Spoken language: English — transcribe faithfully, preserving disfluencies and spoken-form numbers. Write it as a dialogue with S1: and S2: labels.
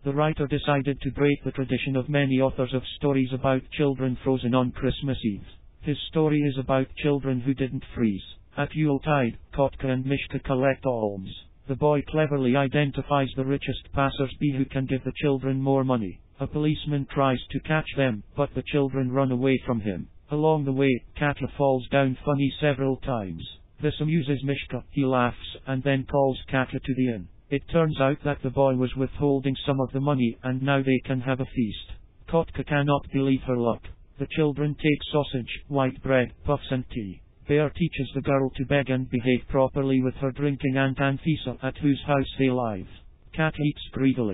S1: The writer decided to break the tradition of many authors of stories about children frozen on Christmas Eve. His story is about children who didn't freeze. At Yuletide, Kotka and Mishka collect alms. The boy cleverly identifies the richest passers-by who can give the children more money. A policeman tries to catch them, but the children run away from him. Along the way, Katya falls down funny several times. This amuses Mishka. He laughs and then calls Katya to the inn. It turns out that the boy was withholding some of the money and now they can have a feast. Kotka cannot believe her luck. The children take sausage, white bread, puffs and tea. Bear teaches the girl to beg and behave properly with her drinking Aunt Anfisa, at whose house they live. Katya eats greedily.